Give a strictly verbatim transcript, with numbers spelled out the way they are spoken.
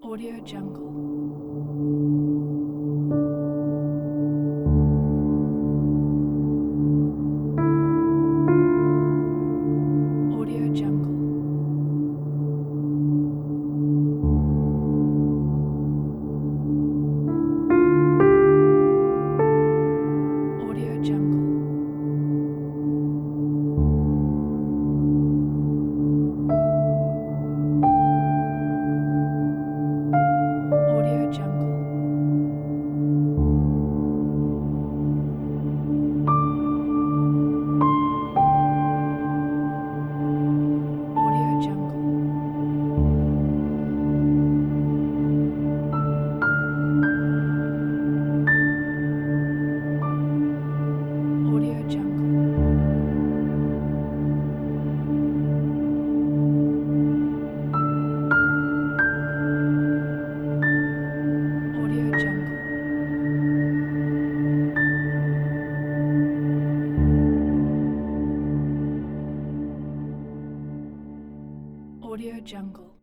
Audio Jungle. Audio Jungle. Audio Jungle. Audio Jungle. Audio Jungle. Audio Jungle. Audio Jungle. Audio Jungle.